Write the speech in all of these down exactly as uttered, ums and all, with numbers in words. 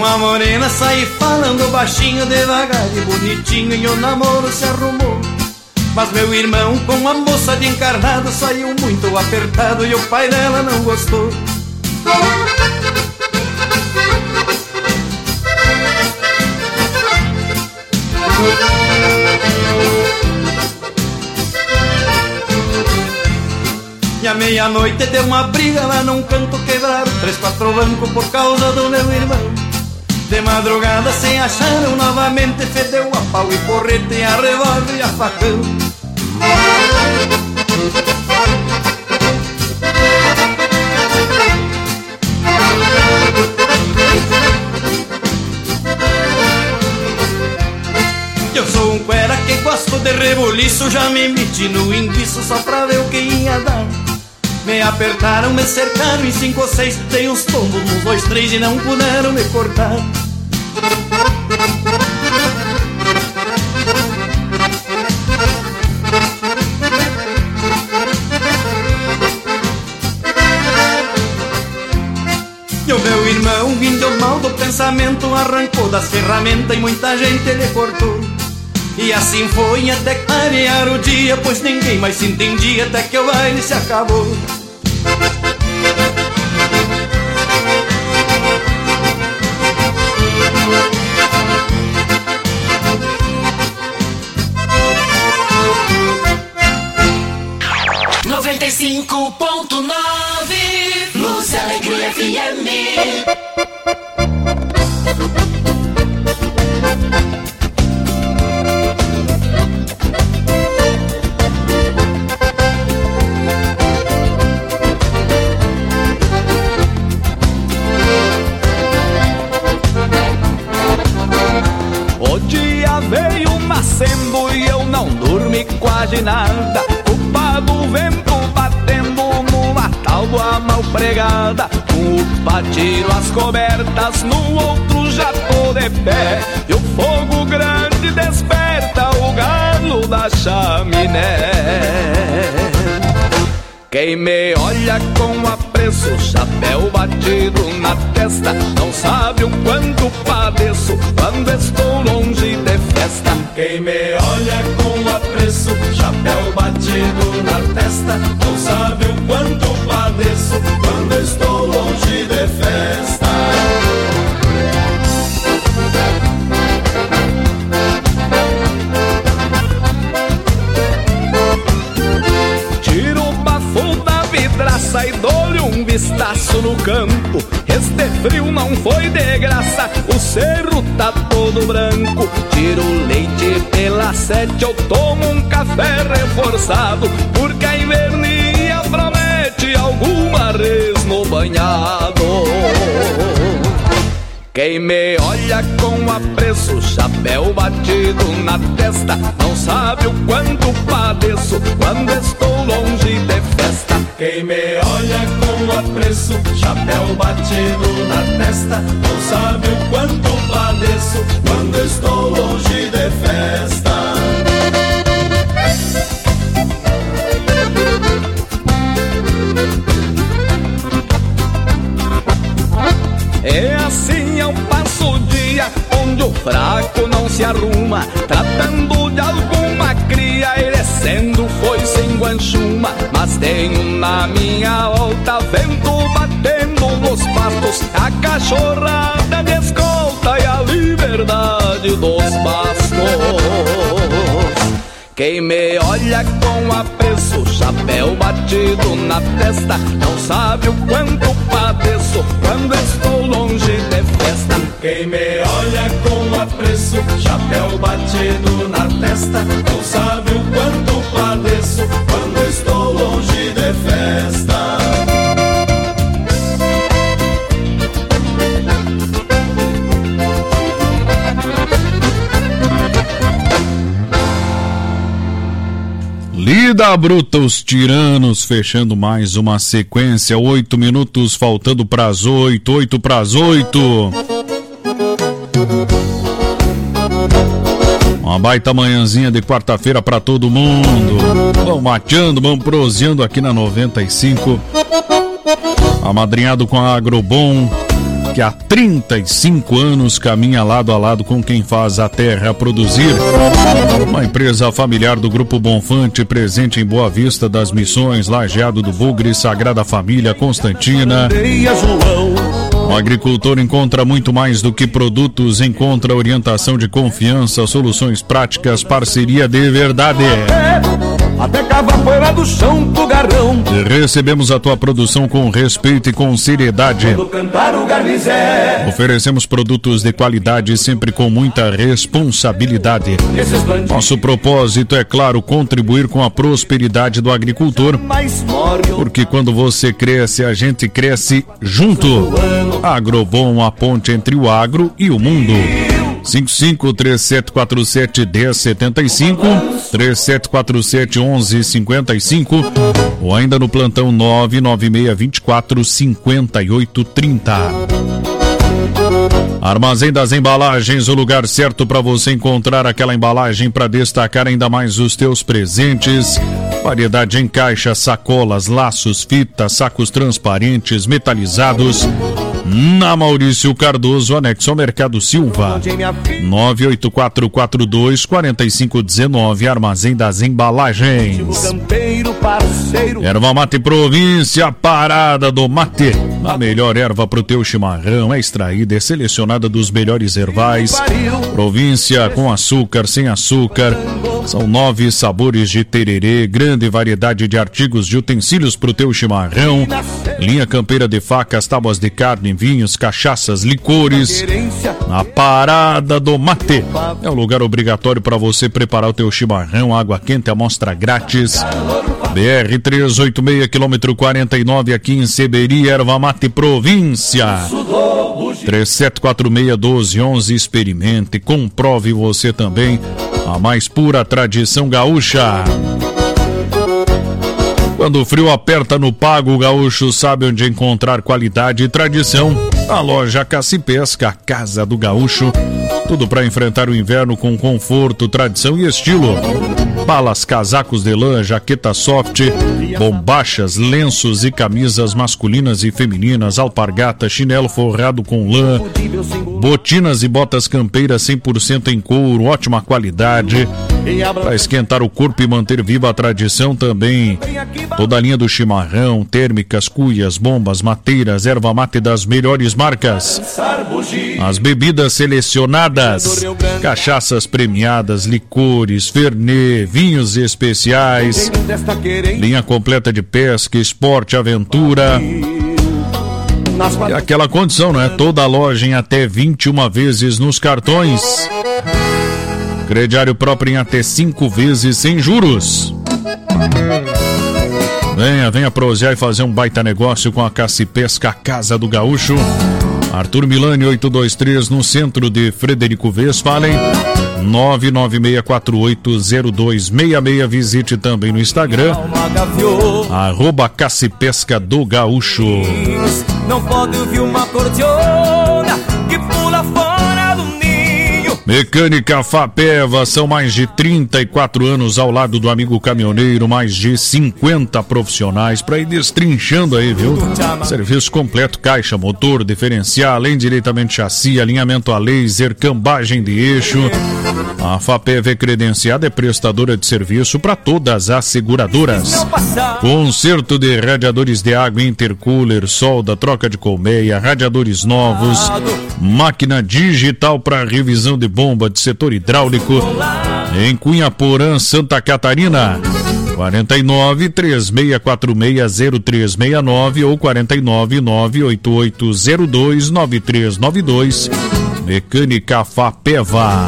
Com a morena saí falando baixinho, devagar e bonitinho, e o namoro se arrumou. Mas meu irmão com a moça de encarnado saiu muito apertado e o pai dela não gostou. E à meia-noite deu uma briga lá num canto, quebraram três, quatro bancos por causa do meu irmão. De madrugada se acharam novamente, fedeu a pau e porrete, a revólver e a facão. Eu sou um cuera que gosto de rebuliço, já me meti no enguiço só pra ver o que ia dar. Me apertaram, me cercaram em cinco ou seis, dei uns tombos nos dois, três e não puderam me cortar. E o meu irmão, índio mal do pensamento, arrancou das ferramentas e muita gente lhe cortou. E assim foi até clarear o dia, pois ninguém mais se entendia, até que o baile se acabou. noventa e cinco ponto nove Luz Alegria F M. O dia veio nascendo e eu não dormi quase nada. Culpado o vento batendo numa tábua mal pregada. Culpa tiro as cobertas, no outro já tô de pé. E o fogo grande desperta o galo da chaminé. Quem me olha com apreço, chapéu batido na testa, não sabe o quanto padeço quando estou longe de festa. Quem me olha com apreço, chapéu batido na testa, não sabe o quanto padeço quando estou longe de festa. E dou-lhe um vistaço no campo. Este frio não foi de graça, o cerro tá todo branco. Tiro leite pela sete, eu tomo um café reforçado, porque a invernia promete alguma res no banhado. Quem me olha com apreço, chapéu batido na testa, não sabe o quanto padeço quando estou longe de festa. Quem me olha com apreço, chapéu batido na testa, não sabe o quanto padeço quando estou longe de festa. É assim eu passo o dia, onde o fraco não se arruma, tratando de alguma cria, erecendo foice em guanchuma. Mas tenho na minha volta vento batendo nos pastos, a cachorrada de escolta e a liberdade dos bastos. Quem me olha com apreço, chapéu batido na testa, não sabe o quanto padeço quando estou longe de festa. Quem me olha com apreço, chapéu batido na testa, não sabe o quanto padeço quando estou longe de festa. Lida bruta, os tiranos, fechando mais uma sequência, oito minutos faltando pras oito, oito pras oito. Uma baita manhãzinha de quarta-feira pra todo mundo. Vamos mateando, vamos proseando aqui na noventa e cinco. Amadrinhado com a Agrobom. que há trinta e cinco anos caminha lado a lado com quem faz a terra produzir. Uma empresa familiar do Grupo Bonfante, presente em Boa Vista das Missões, Lajeado do Bugre, Sagrada Família, Constantina. O agricultor encontra muito mais do que produtos, encontra orientação de confiança, soluções práticas, parceria de verdade. Até cavar fora do chão do garrão. Recebemos a tua produção com respeito e com seriedade. Quando cantar o garnizé. Oferecemos produtos de qualidade, sempre com muita responsabilidade. Nosso propósito é, claro, contribuir com a prosperidade do agricultor. Porque quando você cresce, a gente cresce junto. Agrobom, a ponte entre o agro e o mundo. cinco cinco três sete quatro sete um zero sete cinco, três sete quatro sete um um cinco cinco ou ainda no plantão nove nove seis dois quatro cinco oito três zero. Armazém das Embalagens, o lugar certo para você encontrar aquela embalagem para destacar ainda mais os teus presentes. Variedade em caixa, sacolas, laços, fitas, sacos transparentes, metalizados. Na Maurício Cardoso, anexo ao Mercado Silva. nove oito quatro quatro dois quatro cinco um nove, Armazém das Embalagens. Erva Mate Província, Parada do Mate. A melhor erva pro teu chimarrão é extraída, é selecionada dos melhores ervais. Província com açúcar, sem açúcar. São nove sabores de tererê, grande variedade de artigos de utensílios pro teu chimarrão. Linha campeira de facas, tábuas de carne, vinhos, cachaças, licores. Na Parada do Mate. É um lugar obrigatório para você preparar o teu chimarrão, água quente, amostra grátis. B R trezentos e oitenta e seis, quilômetro quarenta e nove, aqui em Seberi, Erva Mate Província. três sete quatro seis um dois um um, experimente, comprove você também a mais pura tradição gaúcha. Quando o frio aperta no pago, o gaúcho sabe onde encontrar qualidade e tradição. A loja Cacipesca, a casa do gaúcho. Tudo para enfrentar o inverno com conforto, tradição e estilo. Balas, casacos de lã, jaqueta soft, bombachas, lenços e camisas masculinas e femininas, alpargata, chinelo forrado com lã, botinas e botas campeiras cem por cento em couro, ótima qualidade. Para esquentar o corpo e manter viva a tradição também. Toda a linha do chimarrão, térmicas, cuias, bombas, mateiras, erva mate das melhores marcas. As bebidas selecionadas, cachaças premiadas, licores, Fernet, vinhos especiais. Linha completa de pesca, esporte, aventura. E aquela condição, né? Toda a loja em até vinte e uma vezes nos cartões. Crediário próprio em até cinco vezes sem juros. Venha, venha prosear e fazer um baita negócio com a Cacipesca, a casa do gaúcho. Arthur Milani oito dois três, no centro de Frederico Westphalen. nove nove seis quatro oito zero dois seis seis. Visite também no Instagram, arroba Cacipesca do Gaúcho. Não pode ouvir uma cordiona que pula fora do ninho. Mecânica Fapeva, são mais de trinta e quatro anos ao lado do amigo caminhoneiro, mais de cinquenta profissionais para ir destrinchando aí, viu? Serviço completo, caixa, motor, diferencial, além diretamente chassi, alinhamento a laser, cambagem de eixo. A Fapeva é credenciada, é prestadora de serviço para todas as seguradoras. Conserto de radiadores de água, intercooler, solda, troca de colmeia, radiadores novos, máquina digital para revisão de bomba de setor hidráulico em Cunhaporã, Santa Catarina. quarenta e nove, três seis quatro seis, zero três seis nove ou quarenta e nove, nove oito oito zero dois, nove três nove dois. Mecânica Fapeva.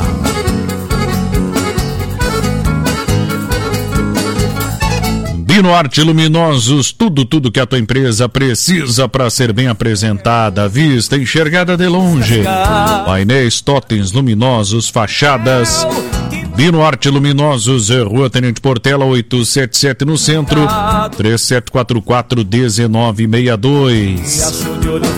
Bino Arte Luminosos, tudo, tudo que a tua empresa precisa para ser bem apresentada, vista, enxergada de longe. Painéis, totens luminosos, fachadas. Bino Arte Luminosos, Rua Tenente Portela oitocentos e setenta e sete no centro, três sete quatro quatro, um nove seis dois.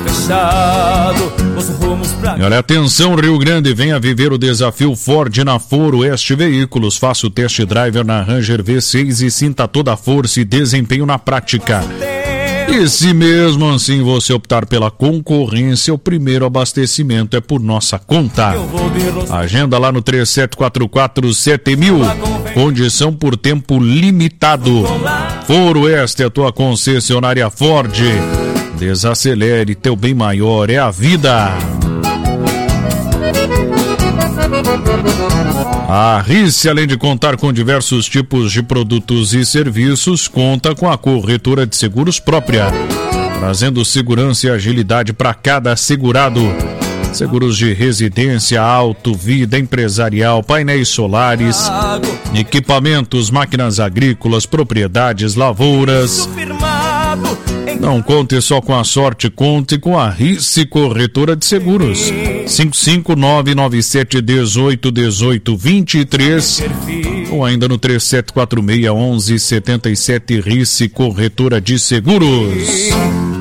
E olha, atenção Rio Grande, venha viver o desafio Ford na Foro Oeste Veículos. Faça o test driver na Ranger V seis e sinta toda a força e desempenho na prática. E se mesmo assim você optar pela concorrência, o primeiro abastecimento é por nossa conta. Agenda lá no três sete quatro quatro sete mil. Condição por tempo limitado. Foro Oeste, a tua concessionária Ford. Desacelere, teu bem maior é a vida. A Rice, além de contar com diversos tipos de produtos e serviços, conta com a corretora de seguros própria, trazendo segurança e agilidade para cada segurado. Seguros de residência, auto, vida, empresarial, painéis solares, equipamentos, máquinas agrícolas, propriedades, lavouras. Não conte só com a sorte, conte com a Rice Corretora de Seguros. cinco cinco nove nove sete um oito um oito dois três ou ainda no três sete quatro seis um um sete sete Rice Corretora de Seguros.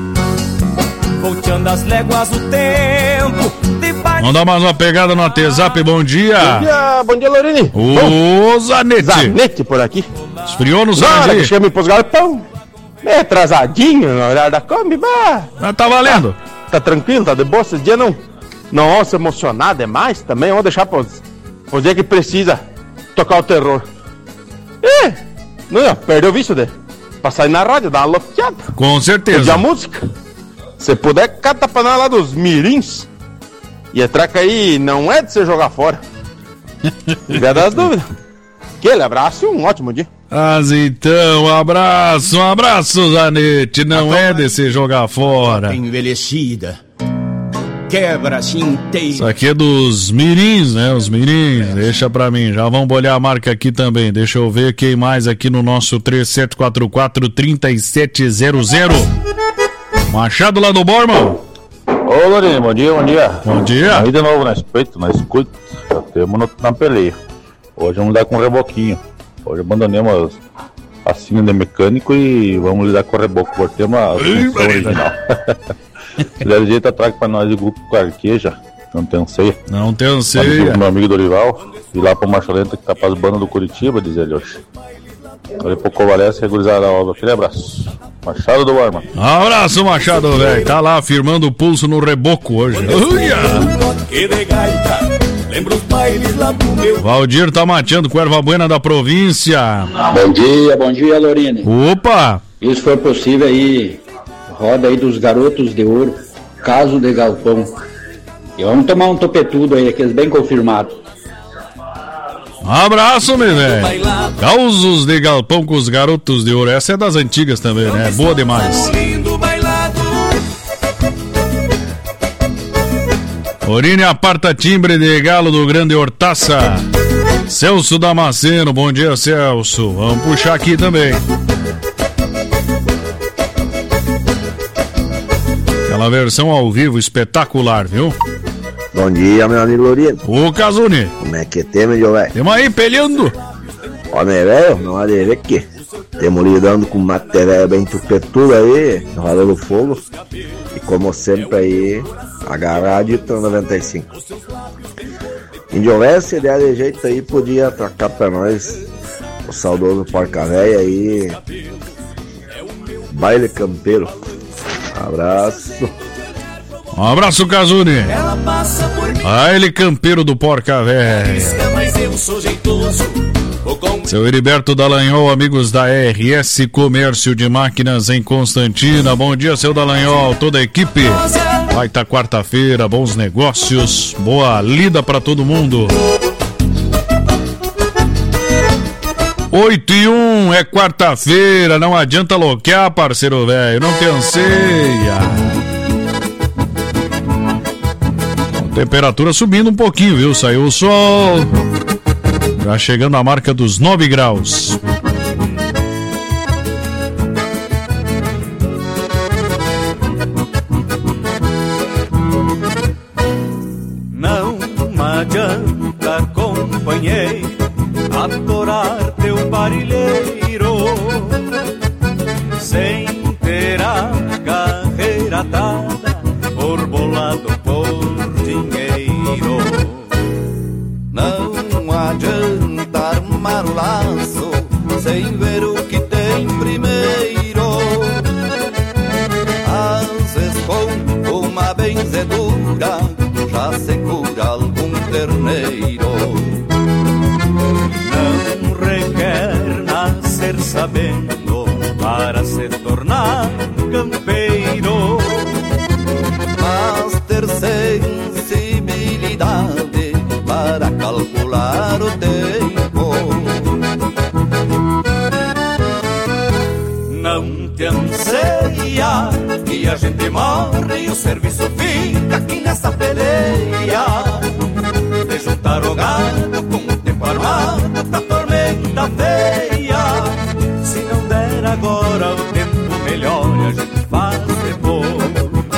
Volteando as léguas do tempo. Vamos dar mais uma pegada no WhatsApp, bom dia. Bom dia, bom dia, Lorini. Ô, Zanete. Zanete por aqui. Esfriou no Zanete? Chama pros galpão. Meio atrasadinho na hora da Kombi, bah. Mas tá valendo. Tá, tá tranquilo, tá de boa. Esse dia não, não vamos se emocionar demais também. Vamos deixar pros, pros dias que precisa tocar o terror. Ih, não, perdeu o vício de passar aí na rádio, dar uma loteada. Com certeza. Pedir a música. Se puder, cata pra nós lá dos mirins. E a traca aí não é de você jogar fora. Tiver das dúvidas. Aquele abraço e um ótimo dia. Mas então, um abraço, um abraço, Zanete. Não é de se jogar fora. Envelhecida. Quebra inteira. Isso aqui é dos mirins, né? Os mirins. Deixa pra mim. Já vamos olhar a marca aqui também. Deixa eu ver quem mais aqui no nosso três sete quatro quatro três sete zero zero. Machado lá do Borman. Ô, Lourinho, bom dia, bom dia. Bom dia. Aí de novo na espeito, na escuta. Já temos no, na peleia. Hoje vamos lidar com o reboquinho. Hoje abandonamos a cena de mecânico e vamos lidar com o reboco. Voltemos a função original. Se der jeito, atraga pra nós o grupo Carqueja. Não tem ceia. Não tem ceia. Amigo, meu amigo Dorival. E lá pro Marcha Lenta que tá para as bandas do Curitiba, diz ele hoje. Daqui a pouco valesse, regularizar a obra. Aquele abraço. Machado do Borman. Abraço, Machado, velho. Tá lá firmando o pulso no reboco hoje. Valdir tá mateando com erva buena da província. Bom dia, bom dia, Lorine. Opa! Isso foi possível aí. Roda aí dos garotos de ouro. Caso de galpão. E vamos tomar um topetudo aí, aqueles bem confirmados. Um abraço, meu velho. Causos de galpão com os garotos de ouro. Essa é das antigas também, né? Boa demais. Orine aparta timbre de galo do Grande Hortaça. Celso Damasceno, bom dia, Celso. Vamos puxar aqui também. Aquela versão ao vivo espetacular, viu? Bom dia, meu amigo Lorino. Ô, Casuni. Como é que tem, meu velho? Temos aí pelhando. Homem velho, não há de ver que temos lidando com matéria bem tupetudo aí, rolando fogo. E como sempre aí, agarrado e noventa e cinco. Índio velho, se der de jeito aí, podia atracar pra nós o saudoso Porca Véia aí. Baile campeiro. Abraço. Um abraço, Casuni. Ah, ele campeiro do Porca Véia. Seu Heriberto Dallagnol, amigos da R S Comércio de Máquinas em Constantina. Bom dia, seu Dallagnol, toda a equipe. Vai tá quarta-feira, bons negócios, boa lida pra todo mundo. Oito e um, é quarta-feira, não adianta loquear, parceiro velho, não tem anseia. Temperatura subindo um pouquinho, viu? Saiu o sol. Já chegando à marca dos nove graus. Não adianta, companheiro, adorar teu parilheiro sem ter a carreira dada, borbolado por dinheiro. Não adianta armar o laço sem ver o que tem primeiro. azedura já se cura algum terneiro. Não requer nascer sabendo para se tornar campeiro, mas ter sensibilidade para calcular o tempo. Não te anseia que a gente morre e o serviço fica aqui nessa peleia de juntar o gado com o tempo armado pra tormenta feia. Se não der agora o tempo melhor a gente faz depois.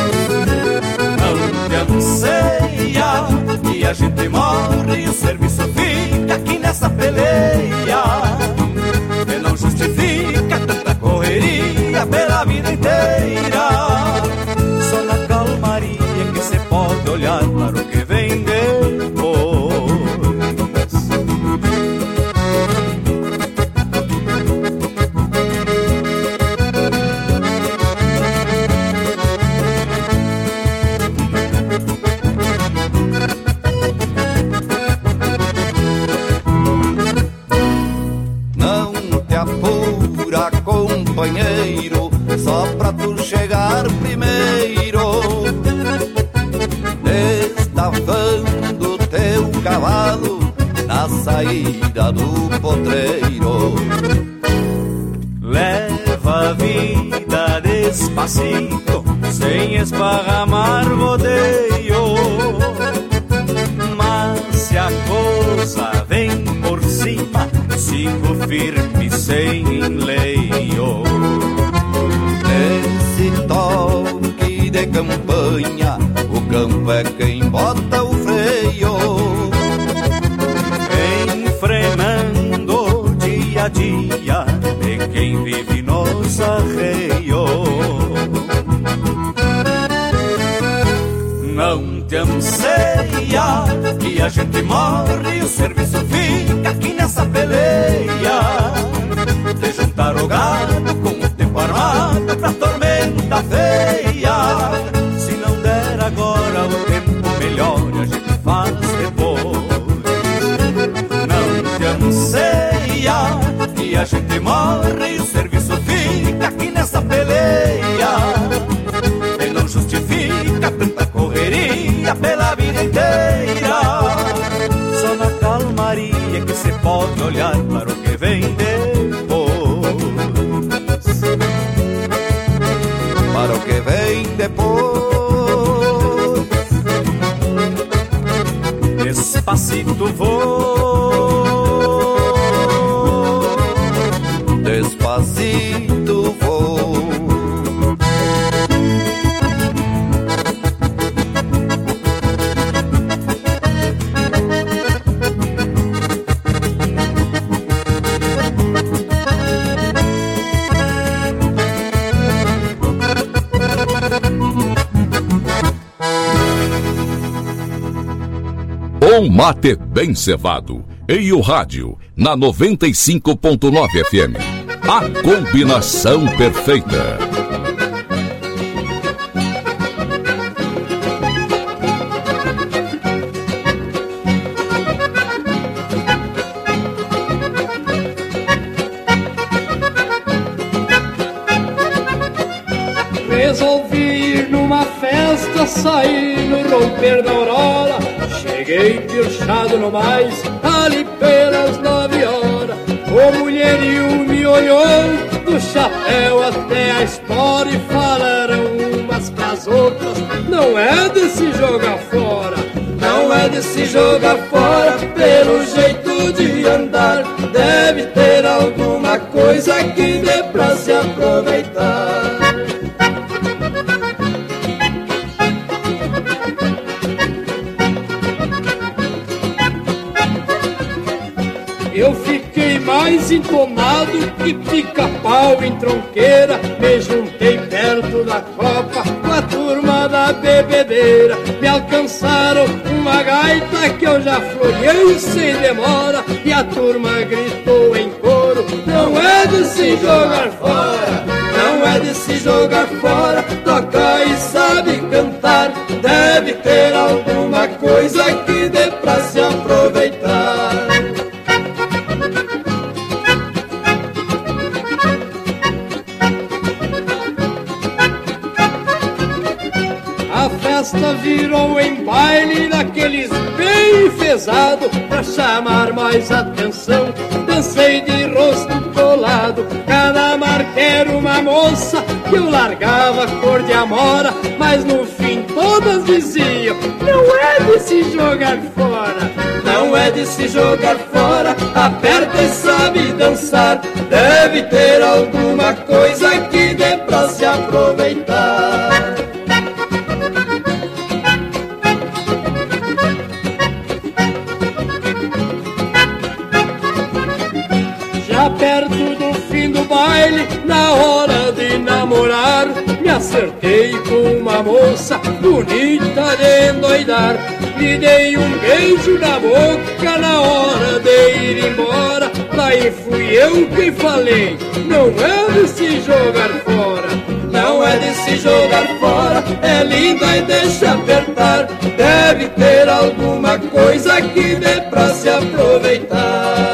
Não te anseia que a gente morre e o serviço fica aqui nessa peleia que não justifica tanta correria pela vida inteira. Só na calmaria que se pode olhar para o que vem depois. Não te apura, companheiro, só pra tu chegar primeiro, destavando teu cavalo na saída do potreiro. Leva a vida despacito, sem esparramar rodeio, mas se a coisa vem por cima, sigo firme sem enleio. Nesse toque de campanha, o campo é quem bota o freio, enfrenando dia a dia de quem vive nos arreios. Não te anseia que a gente morre e o serviço fica aqui nessa peleia de juntar o gado com o tempo armado pra tormenta feia. Se não der agora o tempo melhor a gente faz depois. Não te anseia que a gente morre e o serviço fica aqui nessa peleia e não justifica tanta correria pela vida inteira. Só na calmaria que se pode olhar para o que vem depois. Para o que vem depois. Despacito vou, despacito vou. Um mate bem cevado e o rádio na noventa e cinco ponto nove F M. A combinação perfeita. Resolvi ir numa festa, sair no romper da aurora. Cheguei pirchado no mais, ali pelas nove horas. O mulherio me olhou, do chapéu até a espora, e falaram umas pras outras: não é de se jogar fora, não é de se jogar fora. Pelo jeito de andar, deve ter alguma coisa que dê pra se aproveitar. Eu fiquei mais entonado que pica-pau em tronqueira. Me juntei perto da copa com a turma da bebedeira. Me alcançaram uma gaita que eu já floreei sem demora, e a turma gritou em coro: não é de se jogar fora, não é de se jogar fora. Toca e sabe cantar, deve deve ter alguma coisa que dê pra se aproveitar. A festa virou em baile daqueles bem pesado. Pra chamar mais atenção, dancei de rosto colado. Cada marca era uma moça que eu largava cor de amora. Mas no fim todas diziam, não é de se jogar fora. Não é de se jogar fora, aperta e sabe dançar. Deve ter alguma coisa que dê pra se aproveitar. Já perto do fim do baile, na hora de namorar, me acertei com uma moça bonita de endoidar. Lhe dei um beijo na boca na hora de ir embora. Daí fui eu quem falei, não é de se jogar fora. Não é de se jogar fora, é linda e deixa apertar. Deve ter alguma coisa que dê pra se aproveitar.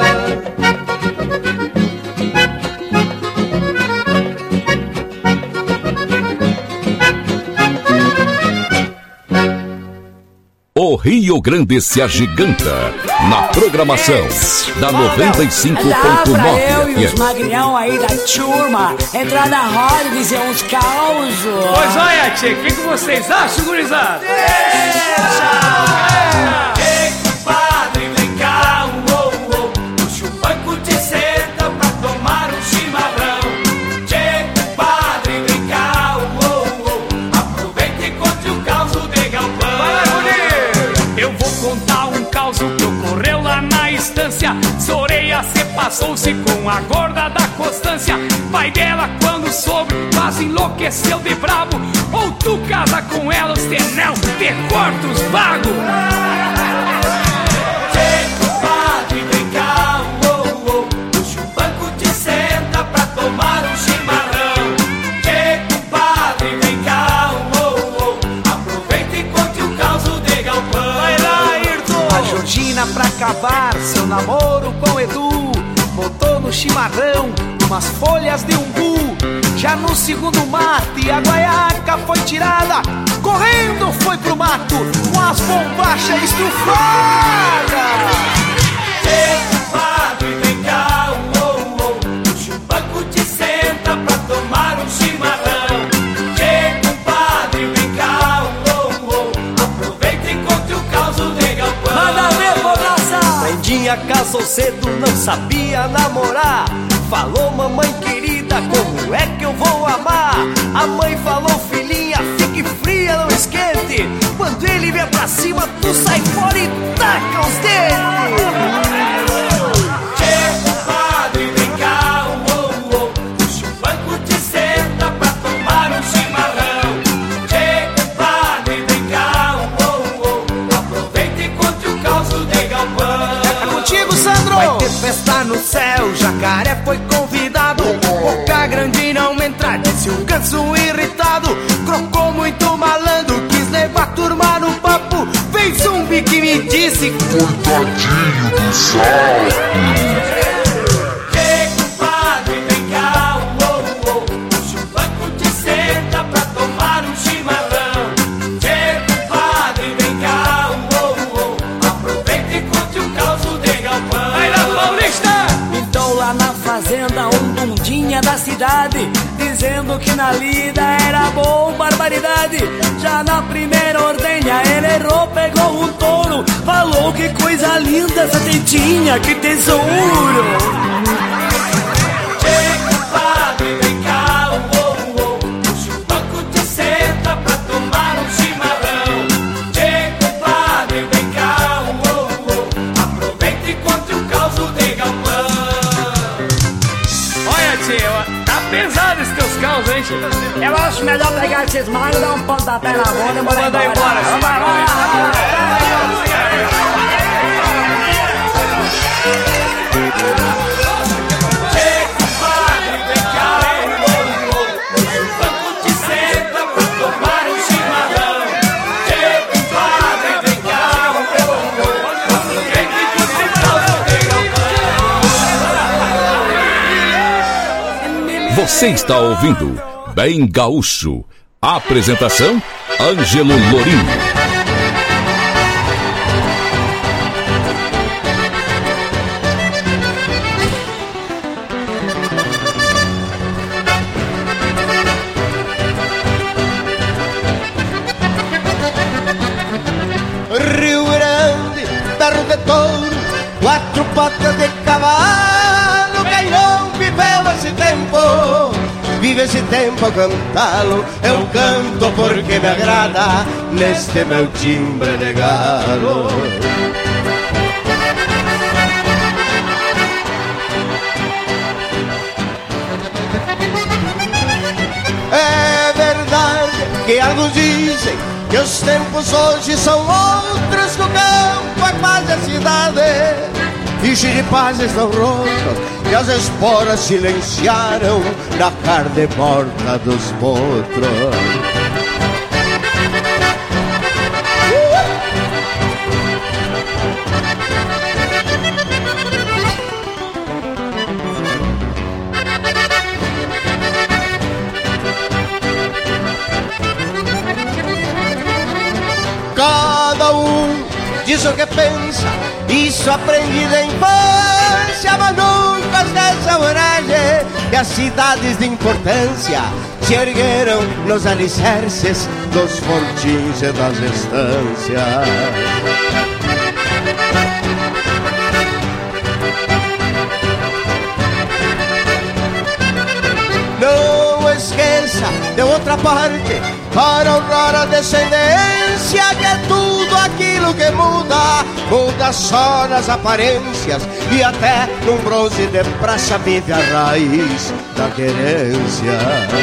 O Rio Grande se agiganta na programação da noventa e cinco ponto nove. Dá pra eu e os magrião aí da turma entrar na roda e dizer uns causos. Pois olha, tchê, o que, que vocês acham, gurizada? Deixa! Ei, compadre, vem cá, uou, uou. Puxa o banco de senta pra tomar um chimarrão. Ei, compadre, vem cá, uou, uou. Aproveita e conte o causo de galpão. Eu vou contar um caos que ocorreu lá na estância. Soreia se passou-se com a gorda da constância. Pai dela, quando soube, quase enlouqueceu de brabo. Ou tu casa com ela, os tenel, te corta os vagos. Ei, compadre, vem cá, uou, uou. Puxa o banco de senta pra tomar um chimarrão. Ei, compadre, vem cá, uou, uou. Aproveita e conte o caos de galpão. A Georgina, pra acabar seu namoro com Edu, botou no chimarrão umas folhas de umbu. Já no segundo mate a guaiaca foi tirada, correndo foi pro mato com as bombachas estufadas. Ei, compadre, vem cá, uou, uou. Puxa o banco de senta pra tomar um chimarrão. Ei, compadre, vem cá, uou, uou. Aproveita e conte o caos de galpão. Manda ver, pobraça! Prendinha casou cedo, não sabia namorar. Falou, mamãe querida, como é que eu vou amar? A mãe falou, filhinha, fique fria, não esquente. Quando ele vier pra cima, tu sai fora e taca os dentes. Ei, compadre, vem cá, uou, uou. Puxa o banco de senta pra tomar um chimarrão. Ei, compadre, vem cá, uou, uou. Aproveita e conte o caos de galpão. É contigo, Sandro! Vai ter festa no céu, Jacaré foi convidado. Boca grande não entra, disse o ganso irritado. Crocou muito malandro, quis levar a turma no papo. Vem zumbi que me disse, coitadinho do sapo. Ei, compadre, vem cá, uou, uou. Puxa o banco de senta pra tomar um chimarrão. Ei, compadre, vem cá, uou, uou. Aproveita e conte o caos de galpão. Vai lá, Paulista! Então lá na fazenda um bundinha da cidade, dizendo que na lida era bom barbaridade. Já na primeira ordenha ele errou, pegou um touro. Falou que coisa linda essa tetinha, que tesouro. Ei, compadre, vem cá, uou, uou. Puxa o banco de senta pra tomar um chimarrão. Ei, compadre, vem cá, uou, uou. Aproveita e conte o caos de galpão. Olha, tio, tá pesado esses teus caos, hein, tio? Eu acho melhor pegar esses magos, dar um pontapé na bunda e mandar embora. embora. Vamos embora. Ei, compadre, vem cá, uou, uou. Puxa o banco de senta pra tomar um chimarrão. Ei, Você está ouvindo Bem Gaúcho. Apresentação, Ângelo Lourinho. Rio Grande, berro de touro, quatro patas de cavalo. Quem não viveu esse tempo, vive esse tempo a cantá-lo. Eu canto porque me agrada neste meu timbre de galo. É verdade que alguns dizem que os tempos hoje são outros, que o campo é quase a cidade, e chiripazes não roncam, e as esporas silenciaram na carne morta dos potros. Cada um diz o que pensa, isso aprendi da infância, mas nunca dessa coragem. E as cidades de importância se ergueram nos alicerces dos fortins e das estâncias. Não esqueça, de outra parte, para honrar a descendência, que é tudo aquilo que muda, muda só nas aparências, e até num bronze de praça vive a raiz da querência.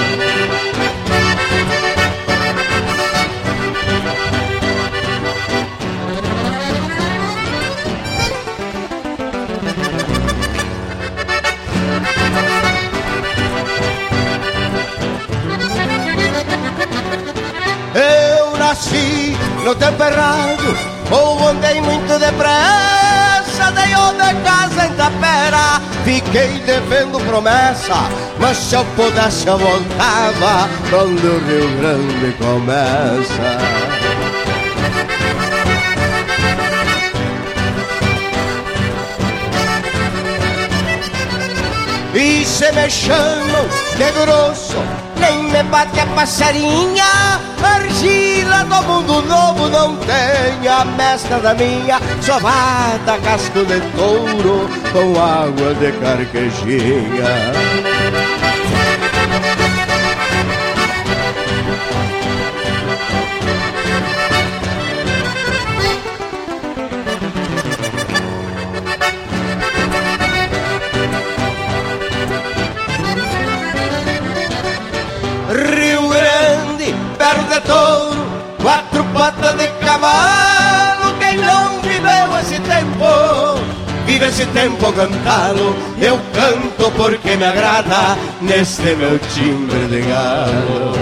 Eu nasci no tempo errado, ou andei muito depressa, dei o de casa em Tapera, fiquei devendo promessa, mas se eu pudesse eu voltava quando o Rio Grande começa. E se me chamam de grosso, nem me bate a passarinha, argila do mundo novo não tem a mestra da minha, sovada casco de touro com água de carquejinha. Rio Grande, perro de touro, quatro patas de cavalo. Quem não viveu esse tempo, vive esse tempo a cantá-lo. Eu canto porque me agrada neste meu timbre de galo.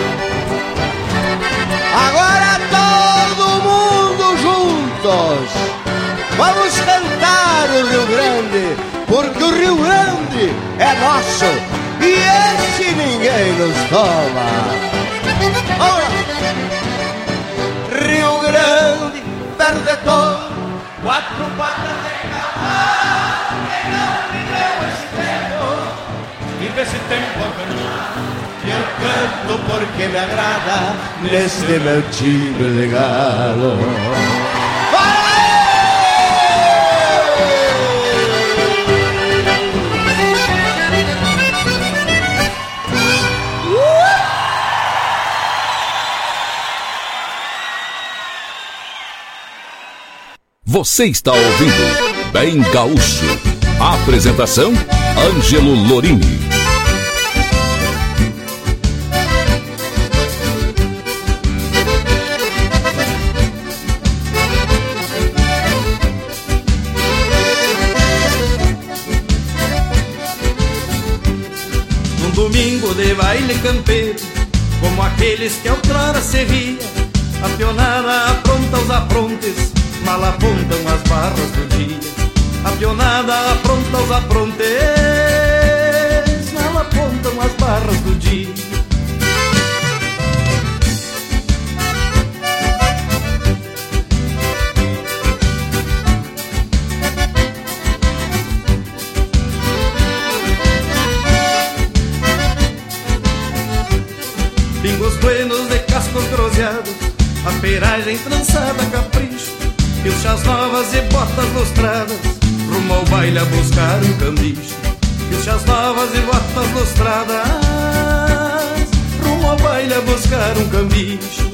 Agora todo mundo juntos, vamos cantar o Rio Grande, porque o Rio Grande é nosso e esse ninguém nos toma. Ora! Rio Grande, perro de touro, quatro patas de cavalo. Quem não viveu esse tempo, vive esse tempo a cantar. E eu canto porque me agrada neste meu timbre de galo. Você está ouvindo Bem Gaúcho. Apresentação, Ângelo Lourinho. Num domingo de baile campeiro, como aqueles que outrora se via, a pionada apronta os aprontes, mal apontam as barras do dia. A pionada apronta os aprontes, mal apontam apontam as barras do dia. Pingos buenos de cascos groseados, a peragem trançada a capricho, pilchas novas e botas lustradas, rumo ao baile a buscar um cambicho. Pilchas novas e botas lustradas, rumo ao baile a buscar um cambicho.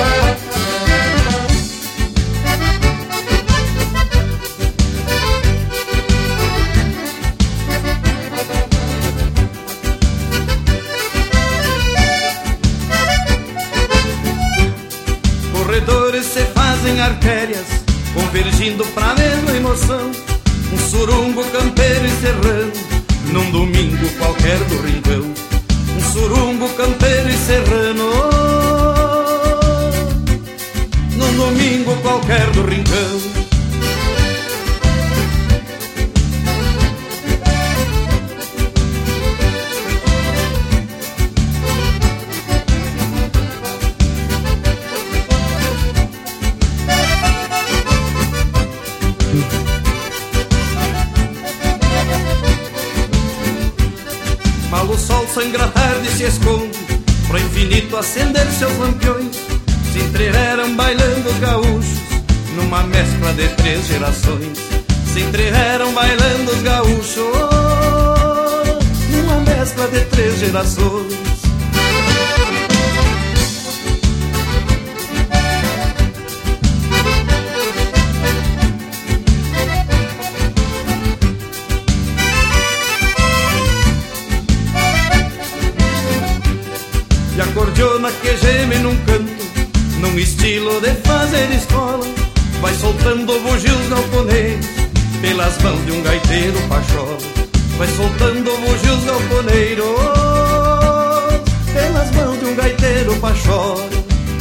Corredores se fazem artérias, convergindo pra mesma emoção. Um surungo campeiro e serrano, num domingo qualquer do rincão. Um surungo campeiro e serrano, num domingo qualquer do rincão. Mal o sol sangra a tarde se esconde, pro infinito acender seus lampiões. Se entreveram bailando os gaúchos, numa mescla de três gerações. Se entreveram bailando os gaúchos, numa mescla de três gerações. E a cordiona que geme num canto, num estilo de fazer escola, vai soltando bugios galponeiros pelas mãos de um gaiteiro pachola. Vai soltando bugios galponeiros pelas mãos de um gaiteiro pachola.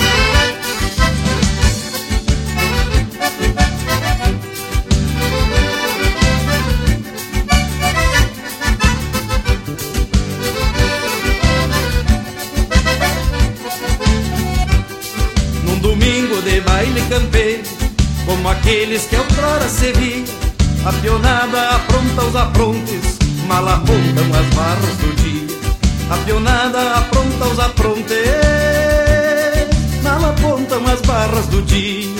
Domingo de baile campeiro, como aqueles que outrora se via, a pionada apronta os aprontes, mal apontam as barras do dia. A pionada apronta os aprontes, mal apontam as barras do dia.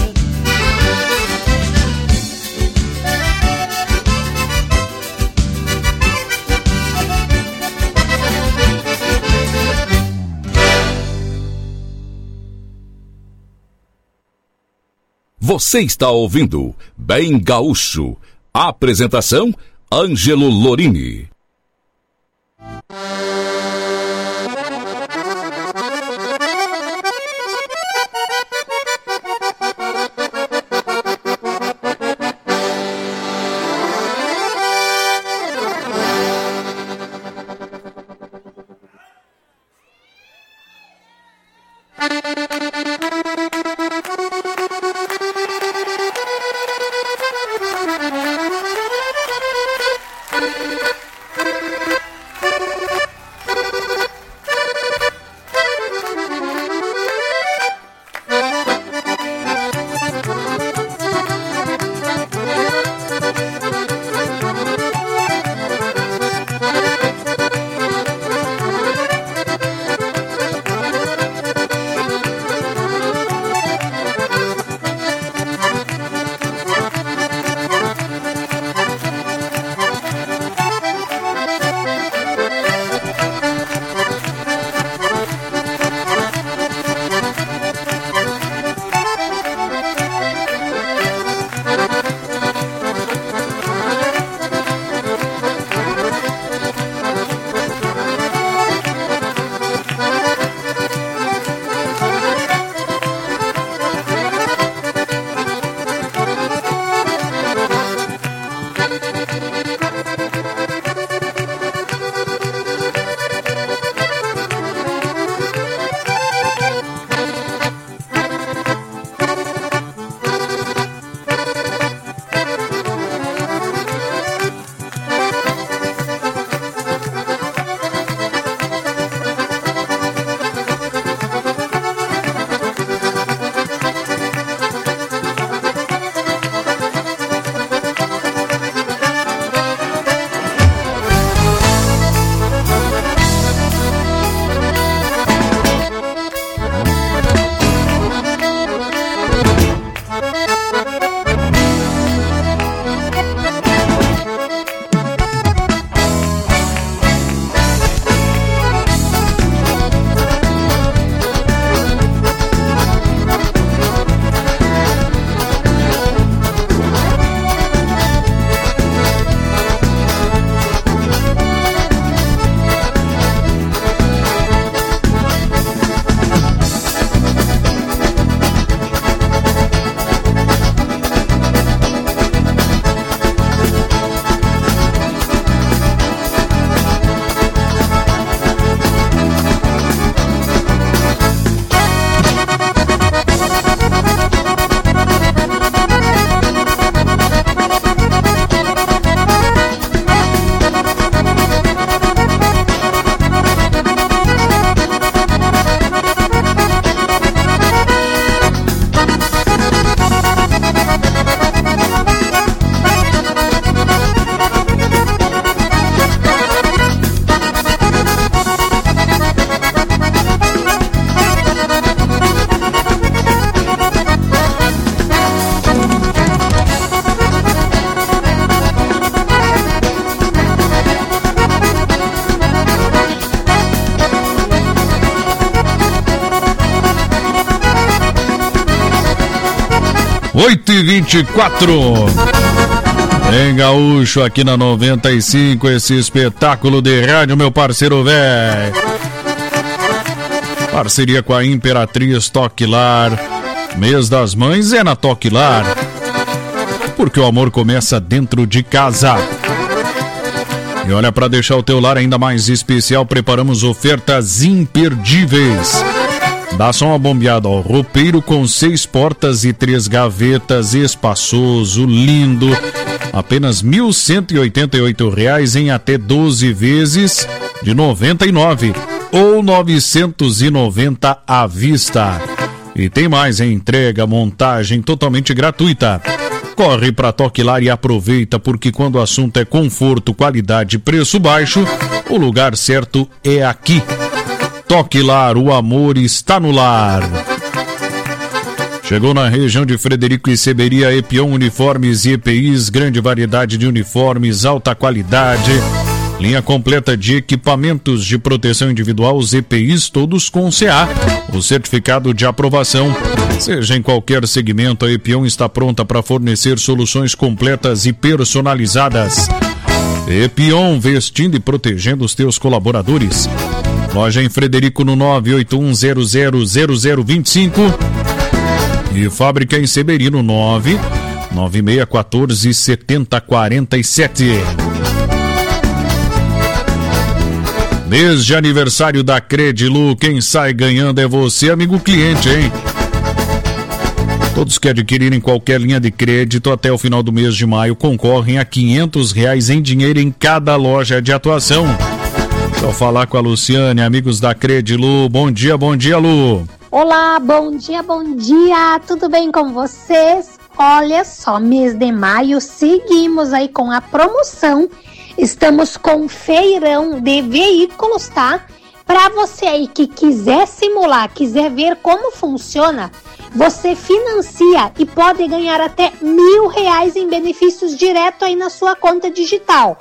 Você está ouvindo Bem Gaúcho. Apresentação: Ângelo Lorini. oito e vinte e quatro. Em Gaúcho, aqui na noventa e cinco, esse espetáculo de rádio, meu parceiro velho. Parceria com a Imperatriz Toque Lar. Mês das Mães é na Toque Lar. Porque o amor começa dentro de casa. E olha, para deixar o teu lar ainda mais especial, preparamos ofertas imperdíveis. Dá só uma bombeada, ó. Roupeiro com seis portas e três gavetas, espaçoso, lindo. Apenas mil cento e oitenta e oito reais em até doze vezes de noventa e nove ou novecentos e noventa à vista. E tem mais, hein? Entrega, montagem totalmente gratuita. Corre pra Toque Lar e aproveita, porque quando o assunto é conforto, qualidade e preço baixo, o lugar certo é aqui. Toque Lar, o amor está no lar. Chegou na região de Frederico e Seberia Epion Uniformes e E P Is, grande variedade de uniformes, alta qualidade, linha completa de equipamentos de proteção individual, os E P Is todos com C A, o certificado de aprovação. Seja em qualquer segmento, a Epion está pronta para fornecer soluções completas e personalizadas. Epion, vestindo e protegendo os teus colaboradores. Loja em Frederico no nove oito um zero zero zero zero dois cinco e fábrica em Severino nove nove seis um quatro sete zero quatro sete. Mês de aniversário da Credilu, quem sai ganhando é você, amigo cliente, hein? Todos que adquirirem qualquer linha de crédito até o final do mês de maio concorrem a quinhentos reais em dinheiro em cada loja de atuação. Só falar com a Luciane, amigos da Credilu. Bom dia, bom dia, Lu. Olá, bom dia, bom dia. Tudo bem com vocês? Olha só, mês de maio, seguimos aí com a promoção. Estamos com feirão de veículos, tá? Para você aí que quiser simular, quiser ver como funciona, você financia e pode ganhar até mil reais em benefícios direto aí na sua conta digital.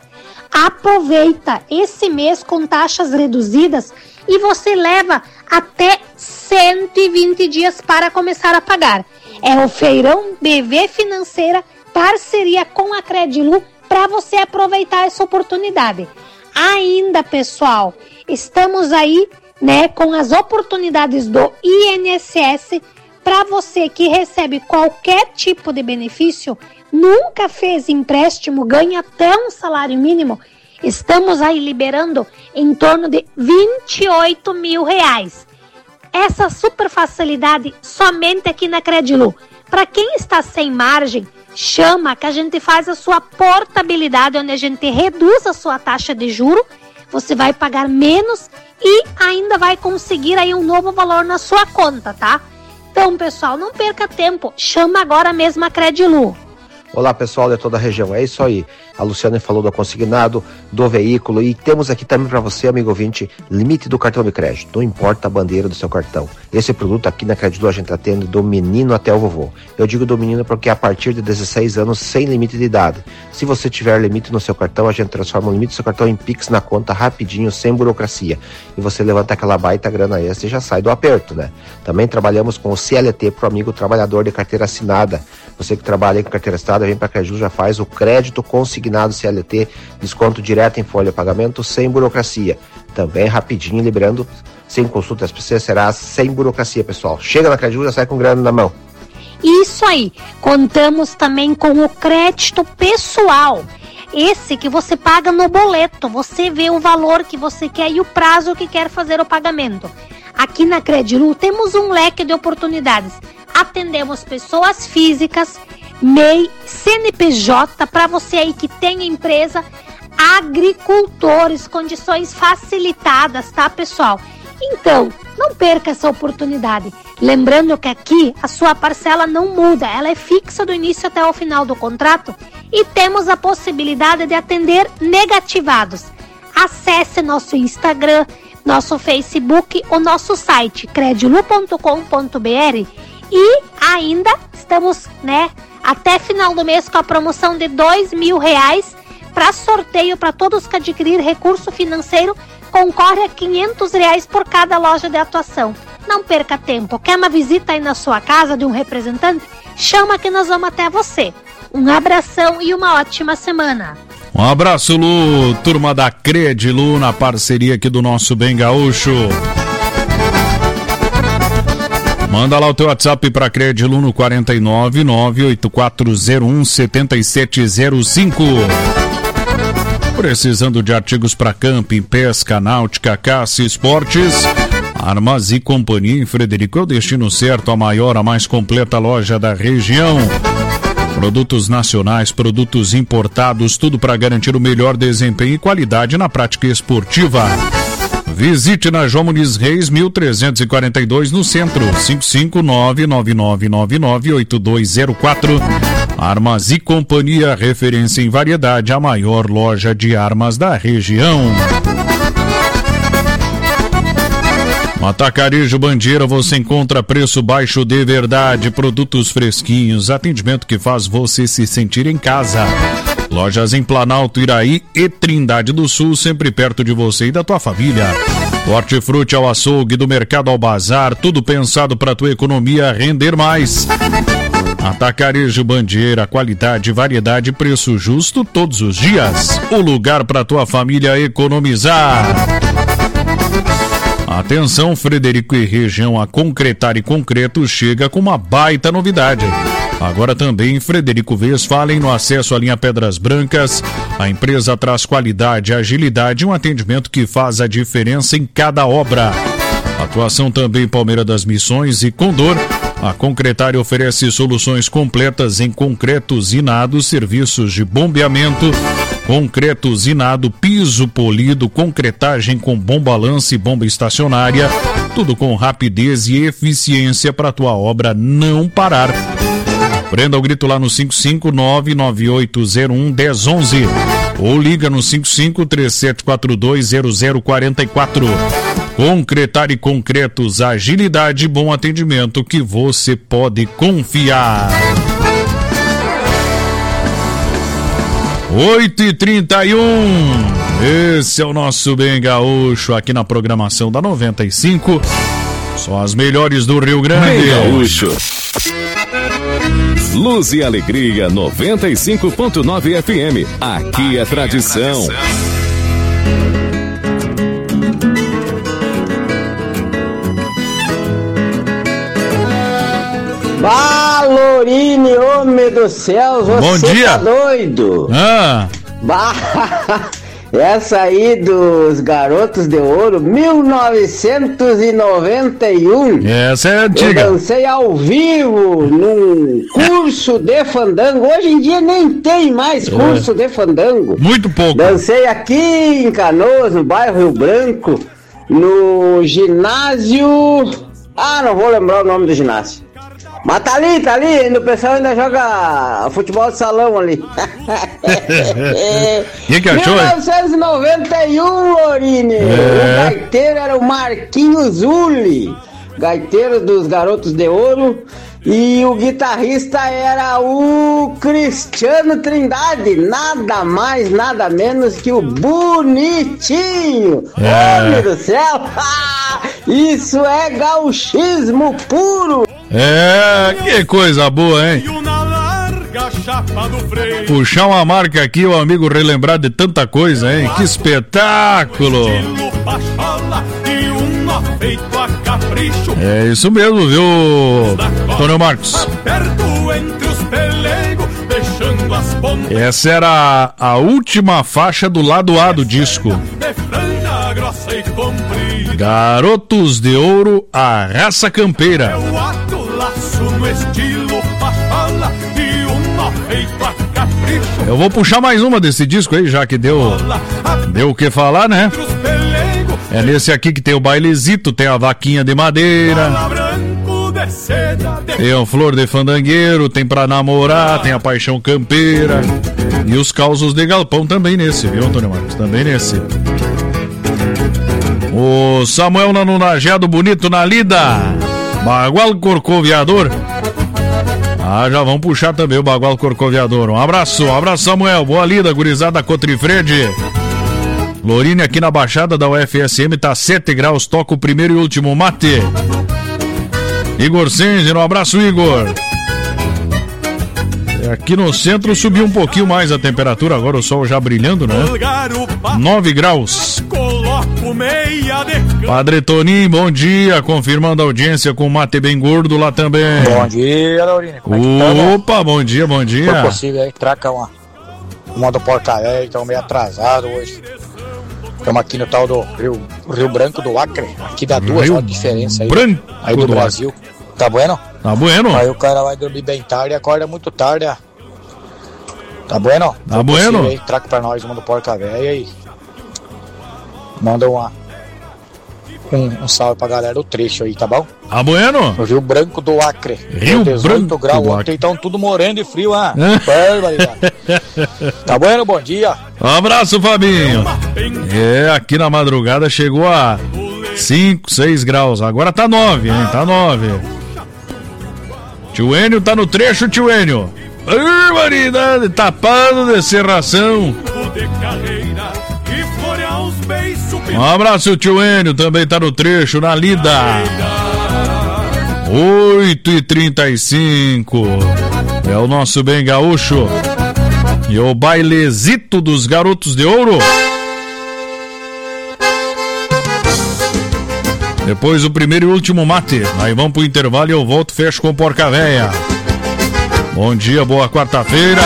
Aproveita esse mês com taxas reduzidas e você leva até cento e vinte dias para começar a pagar. É o Feirão B V Financeira, parceria com a Credilu, para você aproveitar essa oportunidade. Ainda, pessoal, estamos aí, né, com as oportunidades do I N S S para você que recebe qualquer tipo de benefício, nunca fez empréstimo, ganha até um salário mínimo. Estamos aí liberando em torno de vinte e oito mil reais. Essa super facilidade somente aqui na Credilu. Para quem está sem margem, chama que a gente faz a sua portabilidade, onde a gente reduz a sua taxa de juro. Você vai pagar menos e ainda vai conseguir aí um novo valor na sua conta, tá? Então, pessoal, não perca tempo. Chama agora mesmo a Credilu. Olá, pessoal de toda a região, é isso aí. A Luciane falou do consignado, do veículo, e temos aqui também para você, amigo ouvinte, limite do cartão de crédito. Não importa a bandeira do seu cartão. Esse produto aqui na Credilu a gente atende do menino até o vovô. Eu digo do menino porque é a partir de dezesseis anos, sem limite de idade. Se você tiver limite no seu cartão, a gente transforma o limite do seu cartão em Pix na conta rapidinho, sem burocracia. E você levanta aquela baita grana extra e já sai do aperto, né? Também trabalhamos com o C L T pro amigo trabalhador de carteira assinada. Você que trabalha com carteira assinada, vem para a Credilu, já faz o crédito consignado C L T, desconto direto em folha de pagamento, sem burocracia. Também rapidinho, liberando, sem consulta S P C, será sem burocracia, pessoal. Chega na Credilu, já sai com grana na mão. Isso aí. Contamos também com o crédito pessoal. Esse que você paga no boleto. Você vê o valor que você quer e o prazo que quer fazer o pagamento. Aqui na Credilu temos um leque de oportunidades. Atendemos pessoas físicas, M E I, C N P J, para você aí que tem empresa, agricultores, condições facilitadas, tá, pessoal? Então, não perca essa oportunidade. Lembrando que aqui a sua parcela não muda, ela é fixa do início até o final do contrato e temos a possibilidade de atender negativados. Acesse nosso Instagram, nosso Facebook, o nosso site credilu ponto com ponto br e ainda estamos, né, até final do mês com a promoção de dois mil reais para sorteio para todos que adquirir recurso financeiro, concorre a quinhentos reais por cada loja de atuação. Não perca tempo. Quer uma visita aí na sua casa de um representante? Chama que nós vamos até você. Um abração e uma ótima semana. Um abraço, Lu, turma da Crede, Lu, na parceria aqui do nosso Bem Gaúcho. Manda lá o teu WhatsApp para Crede, Lu, no quatro nove nove oito quatro zero um sete sete zero cinco. Precisando de artigos para camping, pesca, náutica, caça e esportes? Armas e Companhia em Frederico é o destino certo, a maior, a mais completa loja da região. Produtos nacionais, produtos importados, tudo para garantir o melhor desempenho e qualidade na prática esportiva. Visite na João Muniz Reis, mil trezentos e quarenta e dois, no centro, cinco cinco nove nove nove nove nove oito dois zero quatro. Armas e Companhia, referência em variedade, a maior loja de armas da região. No Atacarejo Bandeira você encontra preço baixo de verdade, produtos fresquinhos, atendimento que faz você se sentir em casa. Lojas em Planalto, Iraí e Trindade do Sul, sempre perto de você e da tua família. Hortifruti ao açougue, do mercado ao bazar, tudo pensado para tua economia render mais. Atacarejo Bandeira, qualidade, variedade e preço justo todos os dias. O lugar para tua família economizar. Atenção, Frederico e região, a Concretar e Concreto chega com uma baita novidade. Agora também Frederico Westphalen no acesso à linha Pedras Brancas. A empresa traz qualidade, agilidade e um atendimento que faz a diferença em cada obra. Atuação também em Palmeira das Missões e Condor. A Concretar oferece soluções completas em concreto usinado, serviços de bombeamento, concreto usinado, piso polido, concretagem com bomba lance e bomba estacionária, tudo com rapidez e eficiência para tua obra não parar. Prenda o grito lá no cinco cinco nove nove oito zero um um zero um um ou liga no cinco cinco três sete quatro dois zero zero quatro quatro. Concretar e Concretos, agilidade e bom atendimento que você pode confiar. oito e trinta e um, esse é o nosso Bem Gaúcho aqui na programação da noventa e cinco. Só as melhores do Rio Grande. Bem Gaúcho. Luz e Alegria noventa e cinco ponto nove F M. Aqui é tradição. Valorine, homem do céu, você Bom dia. Tá doido? Ah. Bah, essa aí dos Garotos de Ouro, mil novecentos e noventa e um. Essa é antiga. Eu dancei ao vivo num curso de fandango. Hoje em dia nem tem mais curso é. de fandango. Muito pouco. Dancei aqui em Canoas, no bairro Rio Branco, no ginásio... Ah, não vou lembrar o nome do ginásio. Mas tá ali, tá ali, o pessoal ainda joga futebol de salão ali. E que achou? mil novecentos e noventa e um, Lorine. É. O gaiteiro era o Marquinhos Uli, gaiteiro dos Garotos de Ouro. E o guitarrista era o Cristiano Trindade, nada mais, nada menos que o Bonitinho. É. Homem do céu, isso é gauchismo puro. É, que coisa boa, hein? Puxar uma marca aqui, o amigo relembrar de tanta coisa, hein? Que espetáculo! É isso mesmo, viu, Antônio Marcos? Essa era a, a última faixa do lado A do disco. Garotos de Ouro, a raça campeira. Eu vou puxar mais uma desse disco aí, já que deu deu o que falar, né? É nesse aqui que tem o bailezito, tem a vaquinha de madeira, tem o flor de fandangueiro, tem pra namorar, tem a paixão campeira e os causos de galpão também nesse, viu, Antônio Marcos? Também nesse. O Samuel Nanunajado bonito na lida, Bagual Corcoviador. Ah, já vamos puxar também o Bagual Corcoviador. Um abraço, um abraço, Samuel. Boa lida, gurizada Cotrifrede. Lorine aqui na Baixada da U F S M tá sete graus, toca o primeiro e último mate. Igor Sengen, um abraço, Igor. Aqui no centro subiu um pouquinho mais a temperatura, agora o sol já brilhando, né? nove graus. Padre Toninho, bom dia, confirmando a audiência com o mate bem gordo lá também. Bom dia, Laurinho. Como é que tá, Opa, bom dia, bom dia. Se possível aí, traca uma, uma do Porcaréia, estamos meio atrasado hoje. Estamos aqui no tal do Rio, Rio Branco do Acre, aqui dá duas horas de diferença aí, Branco aí do, do Brasil. Tá bueno? Tá bueno. Aí o cara vai dormir bem tarde e acorda muito tarde. Ó. Tá bueno? Tá bueno. Aí, traca pra nós uma do Porca Véia e manda uma, um, um salve pra galera do trecho aí, tá bom? Tá bueno? No Rio Branco do Acre. Rio Branco graus do ontem, Acre. então tudo morando e frio, ah. Tá bueno, bom dia. Um abraço, Fabinho. É, aqui na madrugada chegou a cinco, seis graus. Agora tá nove, hein? Tá nove. Tio Enio tá no trecho, tio Enio. Barbaridade, tapado de serração. Um abraço, tio Enio, também tá no trecho, na lida. oito e trinta e cinco. É o nosso bem gaúcho. E o bailezito dos garotos de ouro. Depois o primeiro e último mate. Aí vamos pro intervalo e eu volto, fecho com Porca Véia. Bom dia, boa quarta-feira.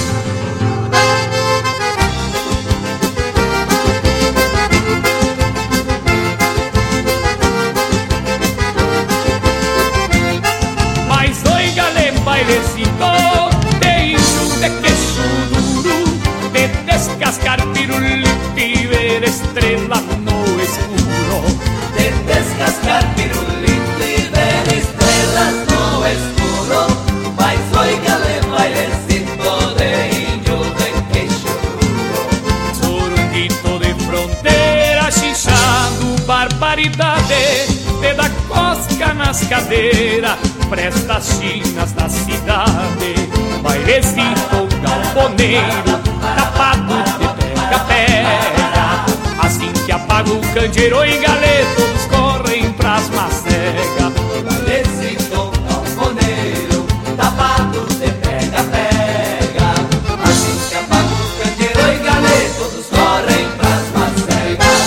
Mas oi, galera, bailecito, tem um de queixo duro, de descascar pirulito e ver estrela no escuro. De descascar pirulito y ver estrellas no escuro. Mas oígale bailecito de indio de queixo duro. Sorundito de fronteira, xixando barbaridade, te dá cosca nas cadeiras, presta as chinas da cidade. Bailecito galponeiro, tapado de pega-pega, assim que apaga o candeeiro e galê, todos correm pras macegas. Bailecito galponeiro, tapado de pega-pega, assim que apaga o candeeiro e galê, todos correm pras macegas.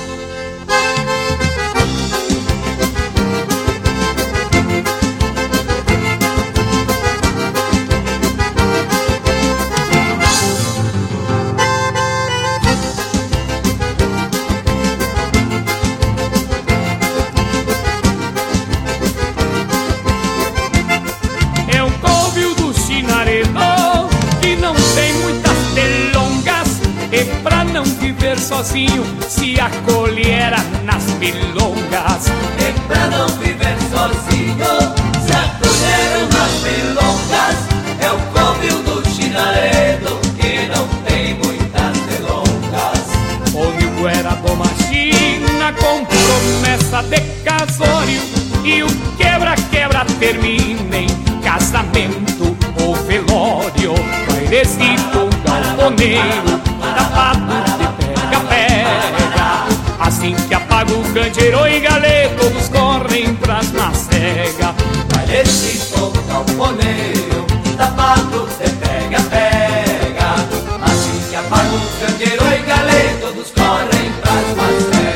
É o covil do chinaredo, que não tem muitas delongas, e pra não viver sozinho, se acolhera nas milongas. E pra não viver sozinho, se acolheram nas milongas. É o covil do chinaredo, que não tem muitas delongas. Onde o era toma china com promessa de casório, e o quebra-quebra termina em casamento ou velório. Bailecito galponeiro, tapado de pega-pega, assim que apaga o candeeiro e galê, todos correm pras macegas. Bailecito galponeiro, tapado de pega-pega, assim que apaga o candeeiro e galê, todos correm pras macegas.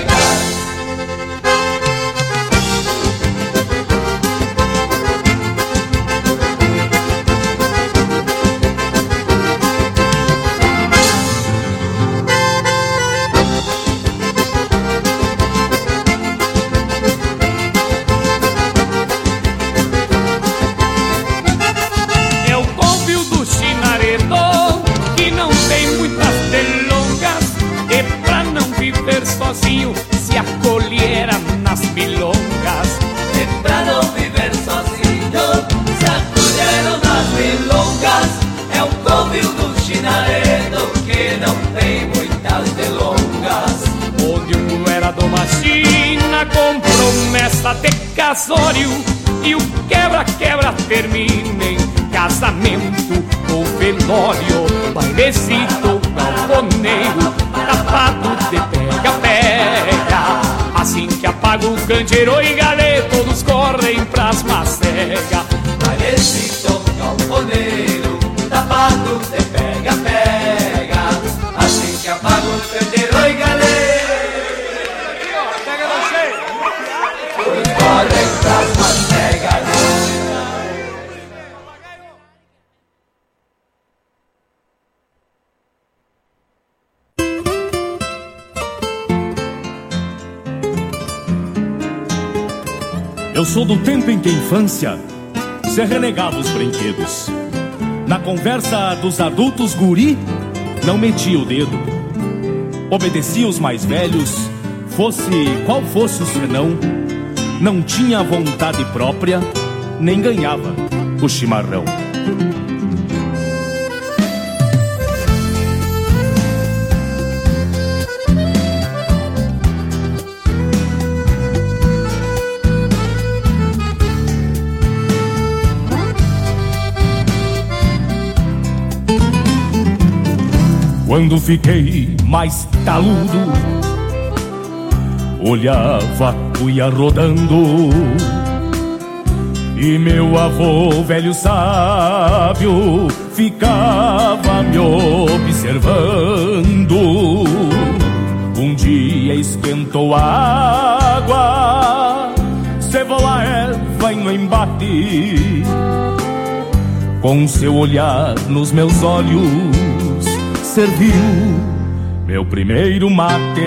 É o covil do chinaredo, que não tem muitas delongas, e pra não viver sozinho, se acolhera nas milongas. E pra não viver sozinho, se acolheram nas milongas. É o covil do chinaredo, que não tem muitas delongas. Onde um era doma china com promessa de casório, e o quebra-quebra termina em casamento ou velório. Bailecito galponeiro, tapado de pega-pega, assim que apaga o candeeiro e galê, todos correm pras macegas. Bailecito galponeiro, pago de pega-pega, assim que apago o perdeiro e galera. Correm pras mantegas. Eu sou do tempo em que a infância se renegava os brinquedos. Na conversa dos adultos, guri não metia o dedo. Obedecia os mais velhos, fosse qual fosse o senão. Não tinha vontade própria, nem ganhava o chimarrão. Quando fiquei mais taludo, olhava a cuia rodando, e meu avô velho sábio ficava me observando. Um dia esquentou a água, cevou a erva no embate, com seu olhar nos meus olhos serviu meu primeiro mate.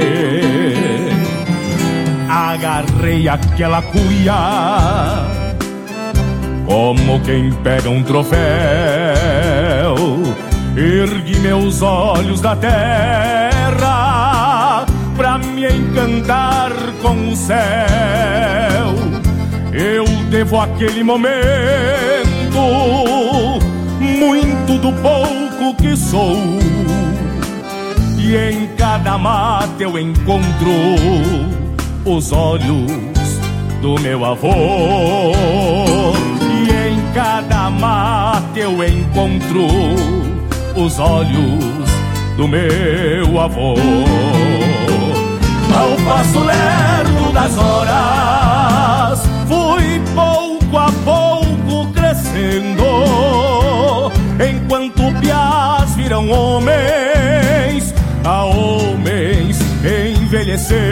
Agarrei aquela cuia como quem pega um troféu, ergui meus olhos da terra pra me encantar com o céu. Eu devo aquele momento muito do pouco que sou, e em cada mate eu encontro os olhos do meu avô. E em cada mate eu encontro os olhos do meu avô. Ao passo lerdo das horas, fui pouco a pouco crescendo, enquanto piás viram homens, a homens envelhecendo.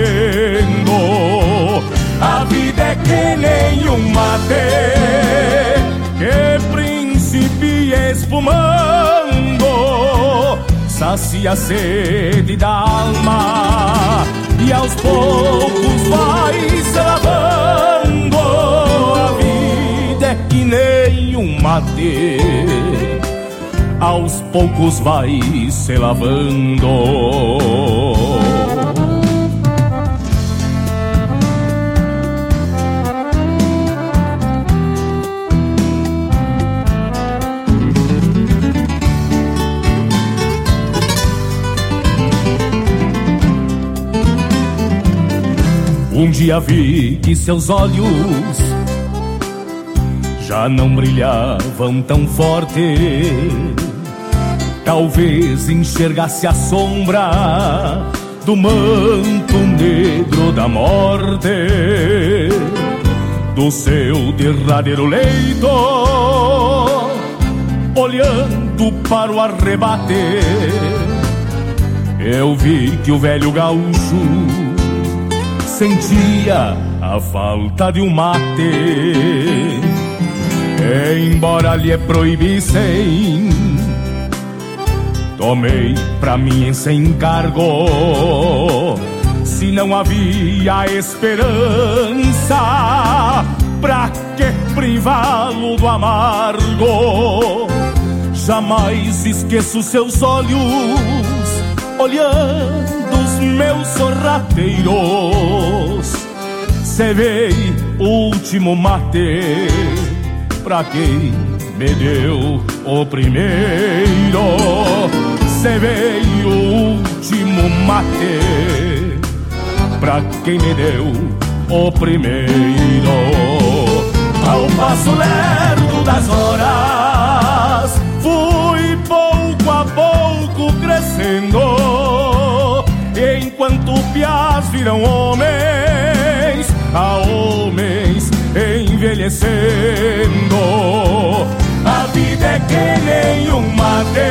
A vida é que nem um mate que principia espumando, sacia a sede da alma e aos poucos vai se lavando. A vida é que nem um mate, aos poucos vai se lavando. Um dia vi que seus olhos já não brilhavam tão forte, talvez enxergasse a sombra do manto negro da morte. Do seu derradeiro leito, olhando para o arrebate, eu vi que o velho gaúcho sentia a falta de um mate. Embora lhe proibissem, tomei pra mim esse encargo. Se não havia esperança, pra que privá-lo do amargo? Jamais esqueço seus olhos, olhando os meus sorrateiros. Cevei o último mate pra quem me deu o primeiro. Cevei o último mate pra quem me deu o primeiro. Ao passo lerdo das horas, fui pouco a pouco crescendo, enquanto piás viram homens, a homens envelhecendo. A vida é que nem um mate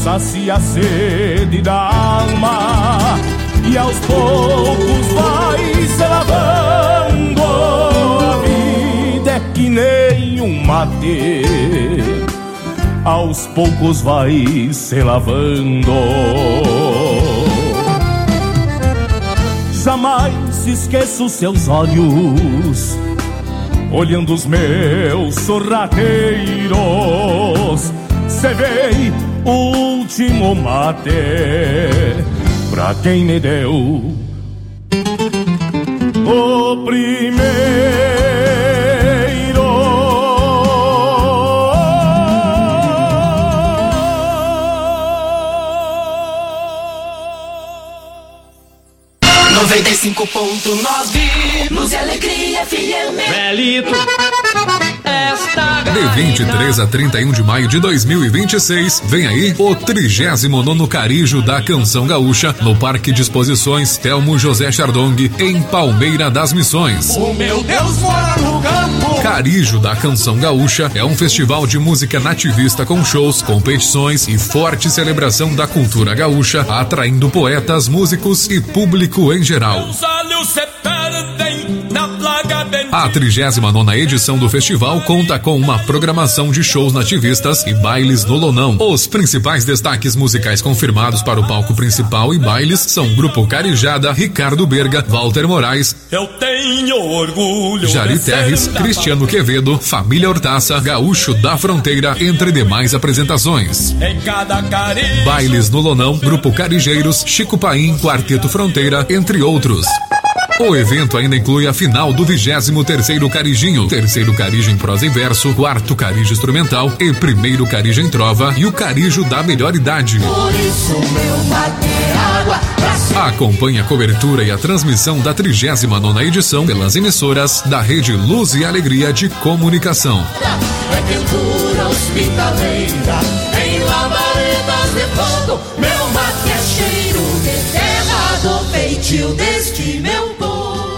sacia a sede da alma e aos poucos vai se lavando. A vida é que nem um mate, aos poucos vai se lavando. Jamais esqueço seus olhos, olhando os meus sorrateiros. Cevei o último mate pra quem me deu o primeiro. noventa e cinco ponto nove Luz e Alegria F M. Velito, esta De vinte e três a trinta e um de maio de dois mil e vinte e seis, vem aí o trigésimo nono Carijo da Canção Gaúcha no Parque de Exposições Telmo José Chardong, em Palmeira das Missões. O meu Deus mora no campo. Carijo da Canção Gaúcha é um festival de música nativista com shows, competições e forte celebração da cultura gaúcha, atraindo poetas, músicos e público em geral. A trigésima nona edição do festival conta com uma programação de shows nativistas e bailes no Lonão. Os principais destaques musicais confirmados para o palco principal e bailes são Grupo Carijada, Ricardo Berga, Walter Moraes, Eu tenho orgulho Jari Terres, Cristiano Quevedo, Família Hortaça, Gaúcho da Fronteira, entre demais apresentações. em cada carinho. Bailes no Lonão, Grupo Carijeiros, Chico Paim, Quarteto Fronteira, entre outros. O evento ainda inclui a final do vigésimo terceiro Carijinho, terceiro Carijo em prosa e verso, quarto Carijo instrumental e primeiro Carijo em trova e o Carijo da melhor idade. Por isso meu mate é água pra se... Acompanhe a cobertura e a transmissão da trigésima nona edição pelas emissoras da Rede Luz e Alegria de Comunicação. É quentura hospitaleira, em labaredas de fogo, meu mate é cheiro de terra do feitio deste meu povo.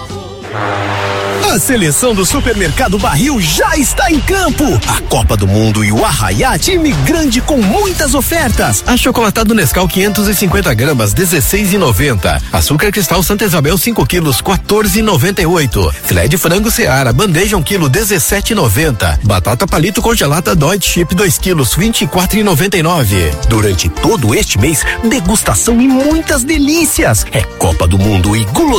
A seleção do Supermercado Barril já está em campo. A Copa do Mundo e o Arraiá, time grande com muitas ofertas. Achocolatado Nescau quinhentos e cinquenta gramas, dezesseis reais e noventa centavos. Açúcar Cristal Santa Isabel cinco quilos, quatorze reais e noventa e oito centavos. Filé de frango Seara, bandeja um quilo, dezessete reais e noventa centavos. Batata palito congelada Deutsche Chip dois quilos, vinte e quatro reais e noventa e nove centavos. Durante todo este mês, degustação e muitas delícias. É Copa do Mundo e guloseima